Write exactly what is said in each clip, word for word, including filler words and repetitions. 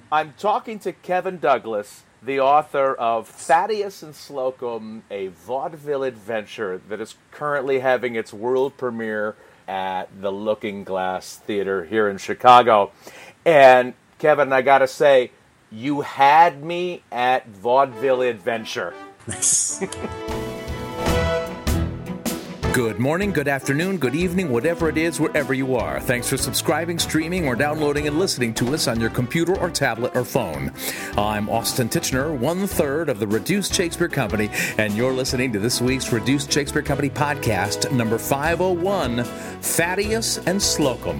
I'm talking to Kevin Douglas, the author of Thaddeus and Slocum, a vaudeville adventure that is currently having its world premiere at the Looking Glass Theater here in Chicago. And Kevin, I gotta say, you had me at vaudeville adventure. Nice. Good morning, good afternoon, good evening, whatever it is, wherever you are. Thanks for subscribing, streaming, or downloading and listening to us on your computer or tablet or phone. I'm Austin Tichenor, one-third of the Reduced Shakespeare Company, and you're listening to this week's Reduced Shakespeare Company podcast, number five oh one, Thaddeus and Slocum.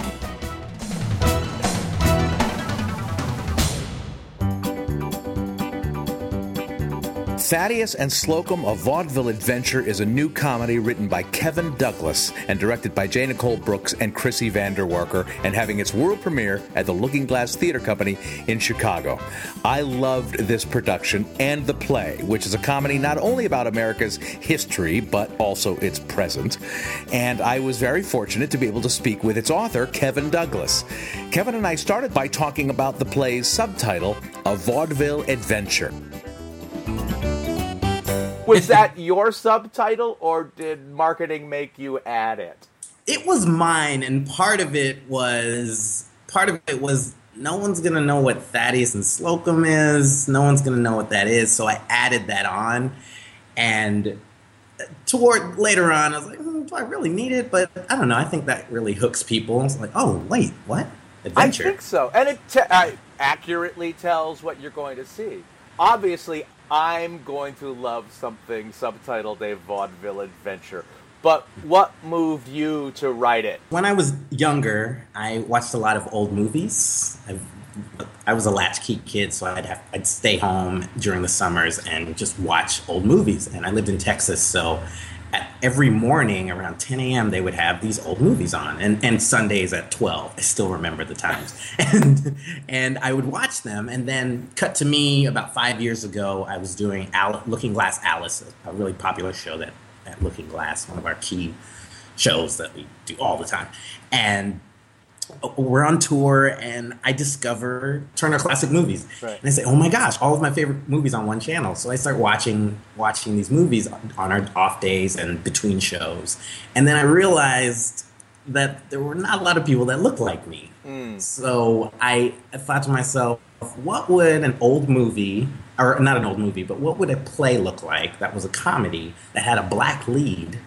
Thaddeus and Slocum, a vaudeville adventure, is a new comedy written by Kevin Douglas and directed by J. Nicole Brooks and Chrissy Vanderwerker, and having its world premiere at the Looking Glass Theater Company in Chicago. I loved this production and the play, which is a comedy not only about America's history, but also its present. And I was very fortunate to be able to speak with its author, Kevin Douglas. Kevin and I started by talking about the play's subtitle, A Vaudeville Adventure. Was that your subtitle, or did marketing make you add it? It was mine, and part of it was part of it was no one's gonna know what Thaddeus and Slocum is. No one's gonna know what that is, so I added that on. And toward later on, I was like, hmm, do I really need it? But I don't know. I think that really hooks people. It's like, oh wait, what? Adventure. I think so, and it te- uh, accurately tells what you're going to see. Obviously, I'm going to love something subtitled A Vaudeville Adventure. But what moved you to write it? When I was younger, I watched a lot of old movies. I, I was a latchkey kid, so I'd have I'd stay home during the summers and just watch old movies. And I lived in Texas, so at every morning around ten a.m. they would have these old movies on, and, and Sundays at twelve. I still remember the times. and and I would watch them, and then cut to me about five years ago, I was doing Al- Looking Glass Alice, a really popular show that at Looking Glass, one of our key shows that we do all the time. And we're on tour, and I discover Turner Classic Movies. Right. And I say, oh my gosh, all of my favorite movies on one channel. So I start watching watching these movies on our off days and between shows. And then I realized that there were not a lot of people that looked like me. Mm. So I, I thought to myself, what would an old movie, or not an old movie, but what would a play look like that was a comedy that had a black lead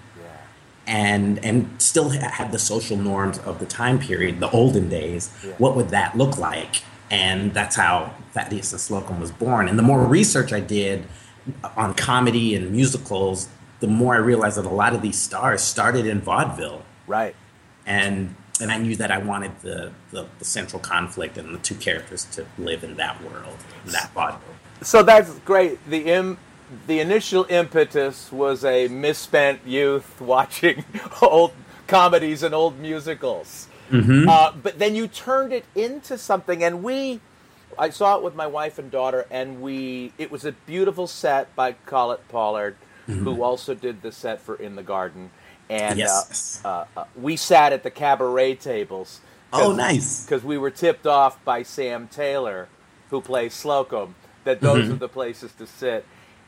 and and still had the social norms of the time period, the olden days? Yeah. What would that look like? And that's how Thaddeus and Slocum was born. And the more research I did on comedy and musicals, the more I realized that a lot of these stars started in vaudeville. Right. And and I knew that I wanted the, the, the central conflict and the two characters to live in that world, in that vaudeville. So that's great. The im- The initial impetus was a misspent youth watching old comedies and old musicals. Mm-hmm. Uh, but then you turned it into something, and we, I saw it with my wife and daughter, and we, it was a beautiful set by Colette Pollard, mm-hmm. who also did the set for In the Garden. And yes. uh, uh, we sat at the cabaret tables. Oh, nice. Because we were tipped off by Sam Taylor, who plays Slocum, that those mm-hmm. are the places to sit.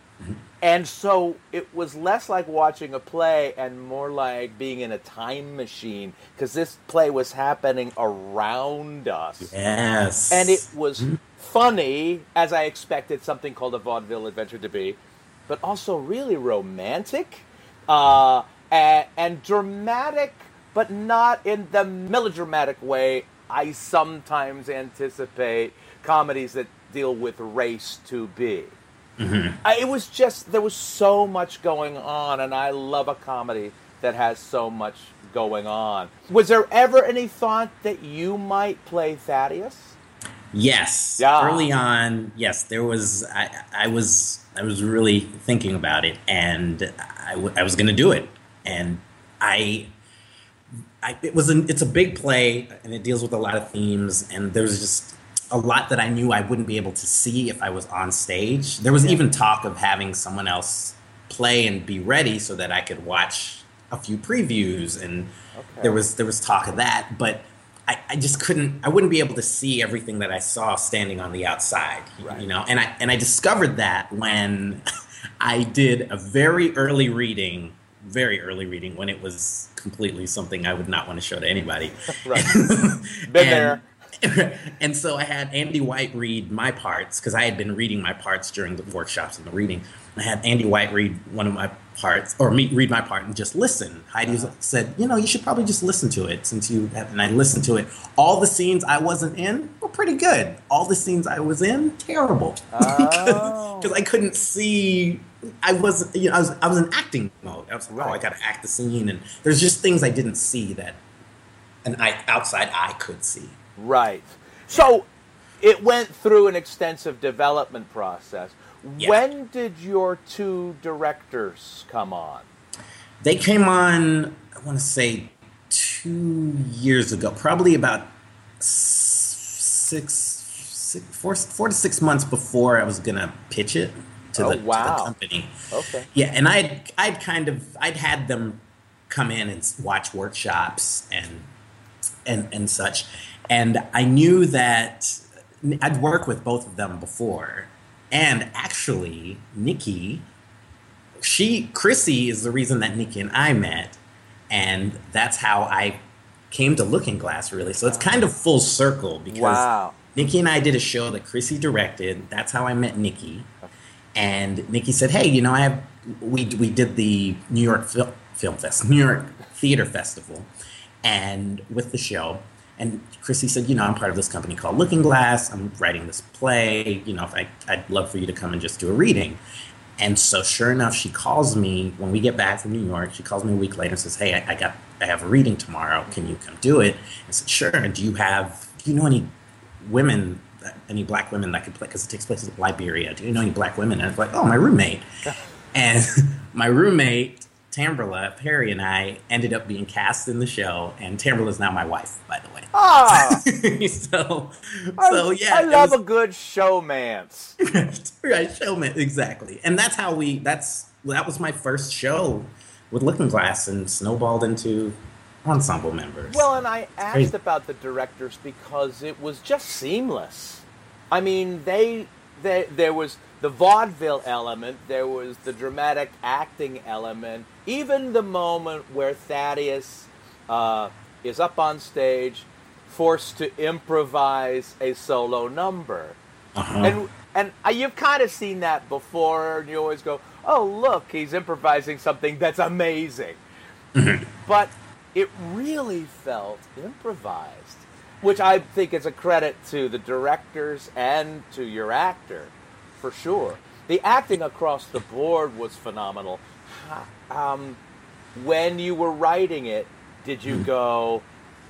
And so it was less like watching a play and more like being in a time machine, because this play was happening around us. Yes. And it was funny, as I expected something called A Vaudeville Adventure to be, but also really romantic uh, and, and dramatic, but not in the melodramatic way I sometimes anticipate comedies that deal with race to be. Mm-hmm. I, it was just, there was so much going on, and I love a comedy that has so much going on. Was there ever any thought that you might play Thaddeus? Yes. Yeah. Early on, yes, there was, I, I was, I was really thinking about it, and I, w- I was going to do it. And I, I, it was, an, it's a big play, and it deals with a lot of themes, and there was just a lot that I knew I wouldn't be able to see if I was on stage. There was even talk of having someone else play and be ready so that I could watch a few previews, and okay. there was there was talk of that. But I I, I just couldn't, I wouldn't be able to see everything that I saw standing on the outside, Right. you know? And I, and I discovered that when I did a very early reading, very early reading, when it was completely something I would not want to show to anybody. Right. Been And- there. And so I had Andy White read my parts, because I had been reading my parts during the workshops and the reading. I had Andy White read one of my parts, or me read my part and just listen. Heidi Uh-huh. said, you know, you should probably just listen to it since you have, and I listened to it. All the scenes I wasn't in were pretty good. All the scenes I was in, terrible. Oh. Because I couldn't see, I wasn't, you know, I was, I was in acting mode. I was like, oh, I Right. got to act the scene. And there's just things I didn't see that an eye, outside eye could see. Right. So it went through an extensive development process. Yeah. When did your two directors come on? They came on, I want to say, two years ago, probably about six, six four, four to six months before I was going to pitch it to, Oh, the, to wow. the company. Okay. Yeah, and I'd, I'd kind of, I'd had them come in and watch workshops and, and, and such. And I knew that I'd worked with both of them before. And actually, Nikki, she, Chrissy is the reason that Nikki and I met. And that's how I came to Looking Glass, really. So it's kind of full circle because Wow. Nikki and I did a show that Chrissy directed. That's how I met Nikki. And Nikki said, hey, you know, I have, we, we did the New York Fil- Film Fest, New York Theater Festival, and with the show. And Chrissy said, you know, I'm part of this company called Looking Glass. I'm writing this play. You know, if I, I'd love for you to come and just do a reading. And so sure enough, she calls me when we get back from New York. She calls me a week later and says, hey, I, I got, I have a reading tomorrow. Can you come do it? I said, sure. And do you have, do you know any women, any black women that could play? Because it takes place in Liberia. Do you know any black women? And I was like, oh, my roommate. And my roommate, Tamberla Perry, and I ended up being cast in the show, and Tamberla is now my wife, by the way. Ah, so, I, so yeah, I it love was- a good showmance. right, right, showman, exactly, and that's how we. That's that was my first show with Looking Glass, and snowballed into ensemble members. Well, and I asked crazy. about the directors because it was just seamless. I mean, they, they there was the vaudeville element, there was the dramatic acting element, even the moment where Thaddeus uh, is up on stage, forced to improvise a solo number. Uh-huh. And and uh, you've kind of seen that before, and you always go, oh, look, he's improvising something that's amazing. But it really felt improvised, which I think is a credit to the directors and to your actor, for sure. The acting across the board was phenomenal. Um, when you were writing it, did you go,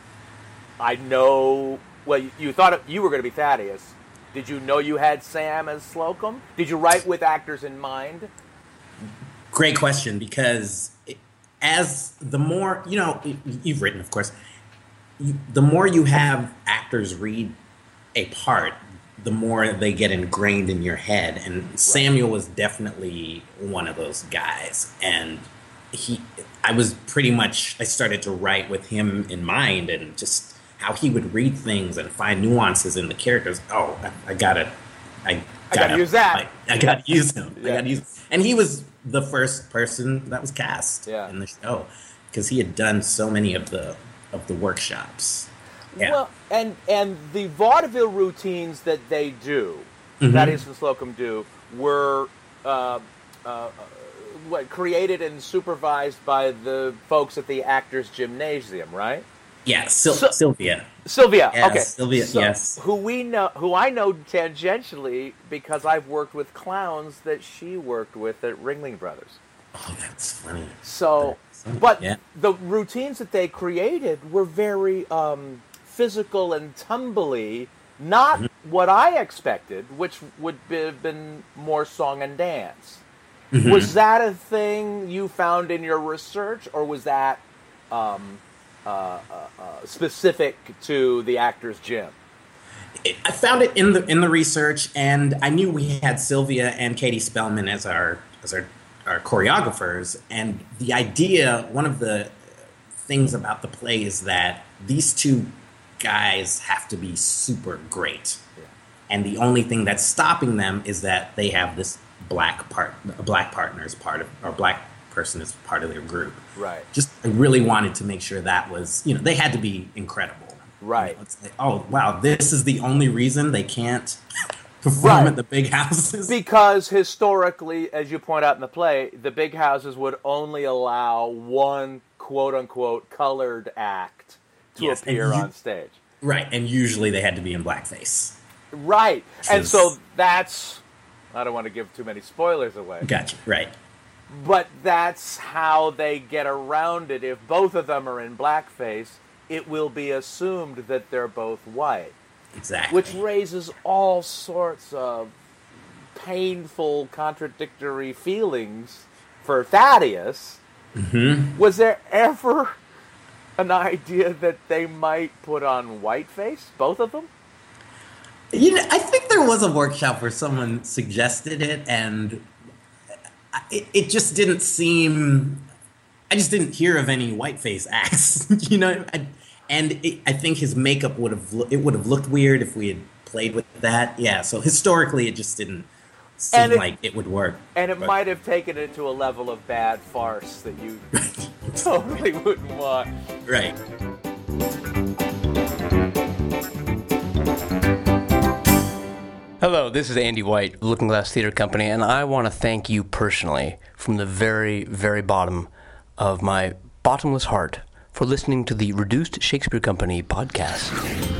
I know, well, you, you thought it, you were going to be Thaddeus. Did you know you had Sam as Slocum? Did you write with actors in mind? Great question, because it, as the more, you know, you've written, of course, you, the more you have actors read a part, the more they get ingrained in your head. And Samuel was definitely one of those guys. And he, I was pretty much, I started to write with him in mind, and just how he would read things and find nuances in the characters. Oh, I, I gotta, I, I gotta use that. I, I gotta use him. I Yeah. gotta use, and he was the first person that was cast Yeah. in the show, because he had done so many of the of the workshops. Yeah. Well, and and the vaudeville routines that they do, Mhm. Thaddeus and Slocum do, were uh, uh, what created and supervised by the folks at the Actors Gymnasium, right? yeah, Sil- So- Sylvia. Sylvia, Yes, okay, Sylvia, So, yes. who we know, who I know tangentially because I've worked with clowns that she worked with at Ringling Brothers. Oh, that's funny. So, That's funny. but Yeah. the routines that they created were very um, physical and tumbly, not Mm-hmm. what I expected, which would be, have been more song and dance. Mm-hmm. Was that a thing you found in your research, or was that um, uh, uh, uh, specific to the Actors Gym? I found it in the in the research, and I knew we had Sylvia and Katie Spellman as our as our, our choreographers. And the idea, one of the things about the play is that these two guys have to be super great. Yeah. And the only thing that's stopping them is that they have this black part, a black partner as part of, or black person as part of their group. Right. Just I really wanted to make sure that was, you know, they had to be incredible. Right. You know, it's like, oh, wow, this is the only reason they can't perform Right. at the big houses. Because historically, as you point out in the play, the big houses would only allow one quote-unquote colored act to Yes, and appear you- on stage. Right, and usually they had to be in blackface. Right. Which And is- so that's, I don't want to give too many spoilers away, Gotcha, right. but that's how they get around it. If both of them are in blackface, it will be assumed that they're both white, Exactly. which raises all sorts of painful, contradictory feelings for Thaddeus. Mm-hmm. Was there ever an idea that they might put on whiteface, both of them? You know, I think there was a workshop where someone suggested it, and it, it just didn't seem. I just didn't hear of any whiteface acts, you know. I, and it, I think his makeup would have lo- it would have looked weird if we had played with that. Yeah. So historically, it just didn't seem And it- like it would work. And it But- might have taken it to a level of bad farce that you totally wouldn't want. Right. Hello, this is Andy White, Looking Glass Theater Company, and I want to thank you personally from the very, very bottom of my bottomless heart for listening to the Reduced Shakespeare Company podcast.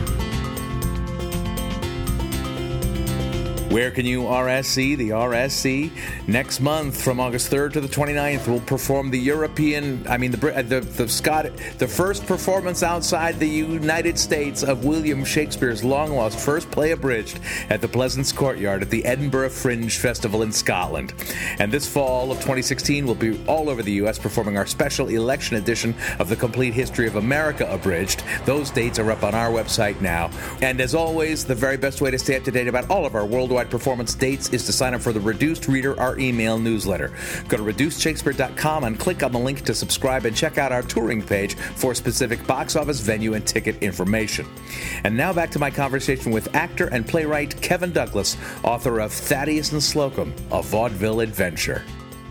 Where can you R S C? The R S C next month from August third to the twenty-ninth will perform the European, I mean the Brit- the the Scott, the first performance outside the United States of William Shakespeare's long-lost first play abridged at the Pleasance Courtyard at the Edinburgh Fringe Festival in Scotland. And this fall of twenty sixteen we'll be all over the U S performing our special election edition of the Complete History of America abridged. Those dates are up on our website now. And as always, the very best way to stay up to date about all of our worldwide performance dates is to sign up for the Reduced Reader, our email newsletter. Go to reduced shakespeare dot com and click on the link to subscribe and check out our touring page for specific box office, venue, and ticket information. And now back to my conversation with actor and playwright Kevin Douglas, author of Thaddeus and Slocum, a vaudeville adventure.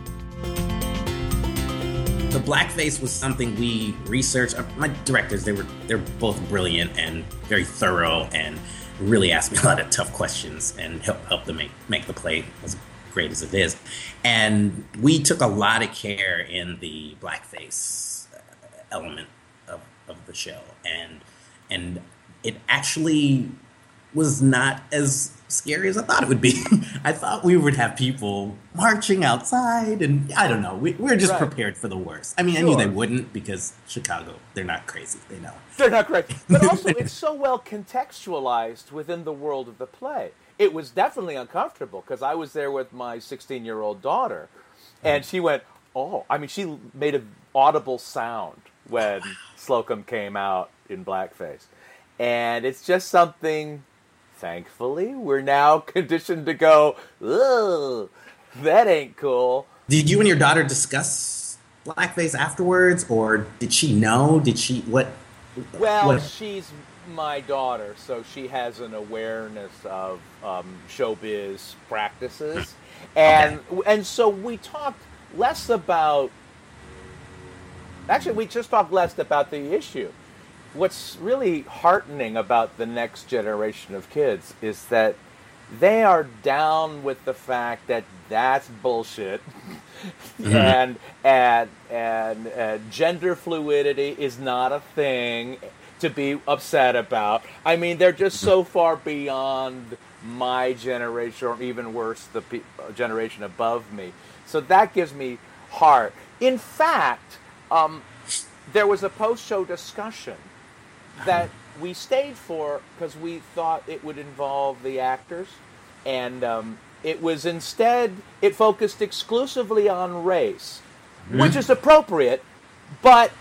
The blackface was something we researched. Uh, My directors, they were they're both brilliant and very thorough, and really asked me a lot of tough questions and help help them make make the play as great as it is. And we took a lot of care in the blackface uh, element of, of the show, and and it actually was not as scary as I thought it would be. I thought we would have people marching outside, and I don't know. We, we were just Right. prepared for the worst. I mean, I knew Sure. they wouldn't, because Chicago, they're not crazy. They know. They're not correct. But also, it's so well contextualized within the world of the play. It was definitely uncomfortable because I was there with my sixteen-year-old daughter, and she went, oh, I mean, she made an audible sound when Slocum came out in blackface. And it's just something, thankfully, we're now conditioned to go, ugh, that ain't cool. Did you and your daughter discuss blackface afterwards, or did she know? Did she what? Well, what- she's my daughter, so she has an awareness of um, showbiz practices, and and so we talked less about. Actually, we just talked less about the issue. What's really heartening about the next generation of kids is that they are down with the fact that that's bullshit, Mm-hmm. and and and uh, gender fluidity is not a thing to be upset about. I mean, they're just so far beyond my generation, or even worse, the pe- generation above me. So that gives me heart. In fact, um, there was a post-show discussion that we stayed for because we thought it would involve the actors, and um, it was instead, it focused exclusively on race, which is appropriate, but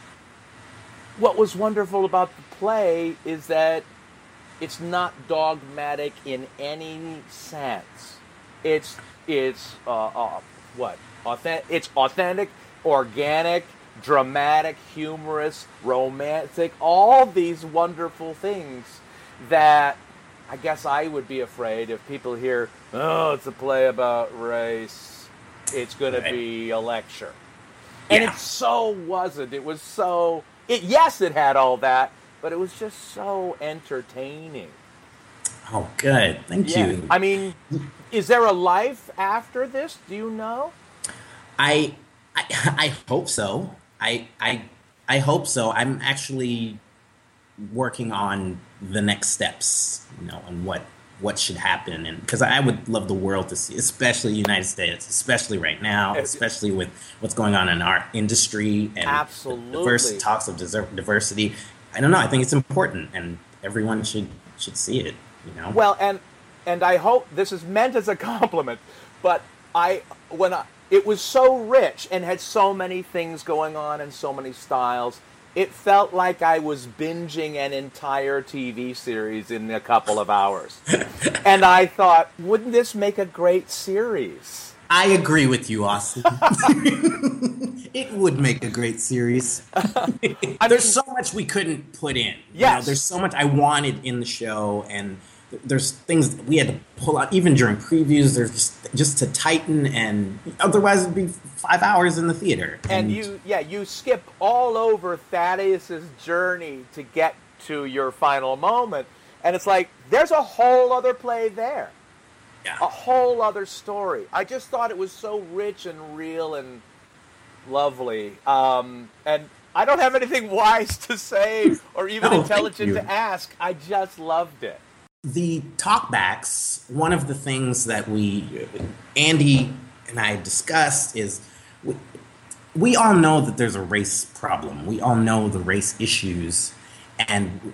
what was wonderful about the play is that it's not dogmatic in any sense. It's, it's uh, uh, what? Authentic, it's authentic, organic, dramatic, humorous, romantic, all these wonderful things that I guess I would be afraid if people hear, oh, it's a play about race, it's going right. to be a lecture. And yeah. it so wasn't. It was so, it, yes, it had all that, but it was just so entertaining. Oh, good. Thank yeah. you. I mean, is there a life after this? Do you know? I, I, I hope so. I, I, I hope so. I'm actually working on the next steps, you know, and what what should happen, and because I would love the world to see, especially the United States, especially right now, especially with what's going on in our industry and absolutely diverse talks of diversity. I don't know. I think it's important, and everyone should should see it. You know. Well, and and I hope this is meant as a compliment, but I when I, it was so rich and had so many things going on and so many styles. It felt like I was binging an entire T V series in a couple of hours. And I thought, wouldn't this make a great series? I agree with you, Austin. It would make a great series. I mean, there's so much we couldn't put in. Yes. You know, there's so much I wanted in the show, and there's things that we had to pull out, even during previews. There's just, just to tighten, and otherwise it'd be five hours in the theater. And, and you, yeah, you skip all over Thaddeus's journey to get to your final moment, and it's like there's a whole other play there, yeah. a whole other story. I just thought it was so rich and real and lovely, um, and I don't have anything wise to say or even no, intelligent to ask. I just loved it. The talkbacks, one of the things that we, Andy and I discussed is we, we all know that there's a race problem. We all know the race issues. And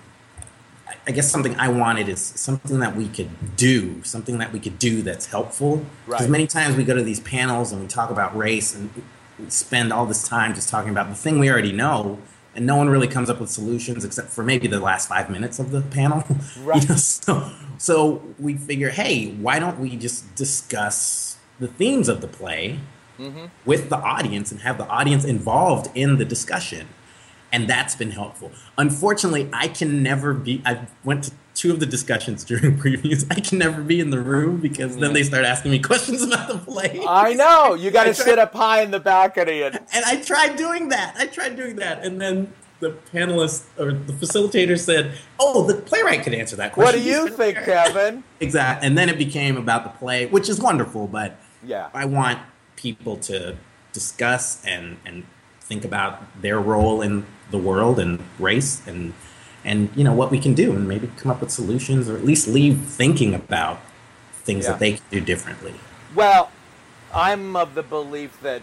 I guess something I wanted is something that we could do, something that we could do that's helpful. Because right. many times we go to these panels and we talk about race and we spend all this time just talking about the thing we already know. And no one really comes up with solutions except for maybe the last five minutes of the panel. Right. You know, so, so we figure, hey, why don't we just discuss the themes of the play mm-hmm. with the audience and have the audience involved in the discussion? And that's been helpful. Unfortunately, I can never be, I went to two of the discussions during previews. I can never be in the room because mm-hmm. then they start asking me questions about the play. I know. You got to sit up high in the balcony. And... and I tried doing that. I tried doing that. And then the panelist or the facilitator said, oh, the playwright could answer that question. What do you think, Kevin? Exactly. And then it became about the play, which is wonderful. But yeah. I want people to discuss and, and think about their role in the world and race and and you know what we can do, and maybe come up with solutions, or at least leave thinking about things yeah. that they can do differently. Well, I'm of the belief that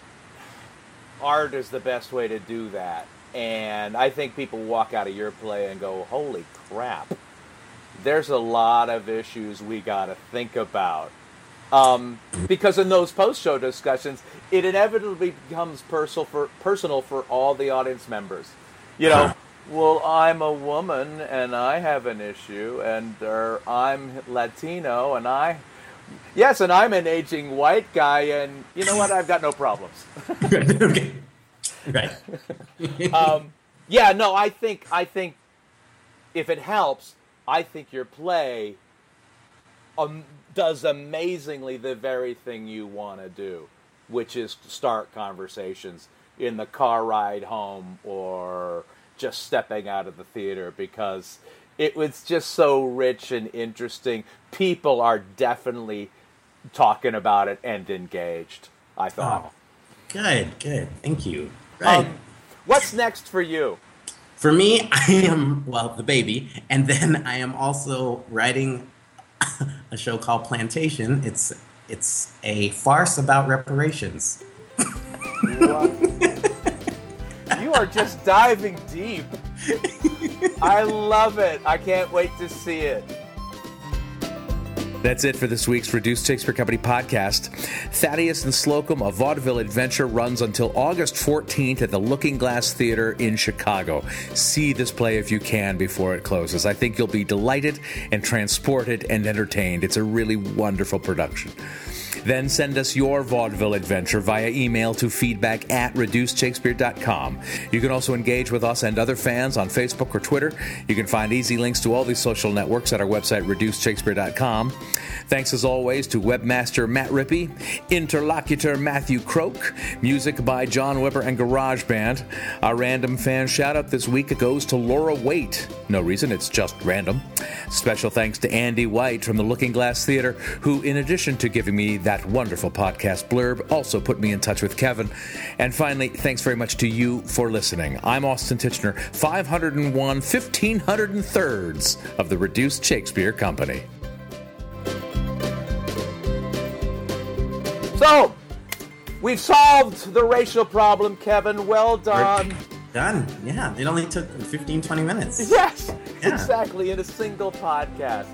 art is the best way to do that, and I think people walk out of your play and go, holy crap, there's a lot of issues we got to think about. Um, because in those post-show discussions, it inevitably becomes personal for personal for all the audience members. You know, huh. well, I'm a woman and I have an issue, and or I'm Latino and I, yes, and I'm an aging white guy, and you know what? I've got no problems. Okay. Right. um, yeah, no, I think I think if it helps, I think your play um, does amazingly the very thing you want to do, which is start conversations in the car ride home or just stepping out of the theater, because it was just so rich and interesting. People are definitely talking about it and engaged, I thought. Oh, good, good. Thank you. Right. Um, what's next for you? For me, I am, well, the baby, and then I am also writing a show called Plantation. It's it's a farce about reparations. Wow. You are just diving deep. I love it. I can't wait to see it. That's it for this week's Reduced Shakespeare Company podcast. Thaddeus and Slocum, a vaudeville adventure, runs until August fourteenth at the Looking Glass Theater in Chicago. See this play if you can before it closes. I think you'll be delighted and transported and entertained. It's a really wonderful production. Then send us your vaudeville adventure via email to feedback at reduced shakespeare dot com. You can also engage with us and other fans on Facebook or Twitter. You can find easy links to all these social networks at our website, reduced shakespeare dot com. Thanks as always to webmaster Matt Rippey, interlocutor Matthew Croak, music by John Weber and GarageBand. Our random fan shout-out this week goes to Laura Waite. No reason, it's just random. Special thanks to Andy White from the Looking Glass Theater, who, in addition to giving me that wonderful podcast blurb, also put me in touch with Kevin. And finally, thanks very much to you for listening. I'm Austin Tichenor, five hundred one, fifteen hundred thirds of the Reduced Shakespeare Company. So, we've solved the racial problem, Kevin. Well done. Done. Yeah, it only took fifteen, twenty minutes. Yes, yeah. Exactly, in a single podcast.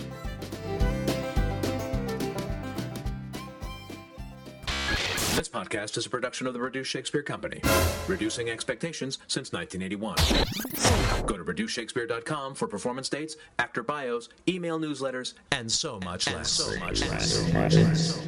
This podcast is a production of the Reduced Shakespeare Company, reducing expectations since nineteen eighty-one. Go to reduced shakespeare dot com for performance dates, actor bios, email newsletters, and so much less. So much less. So much less.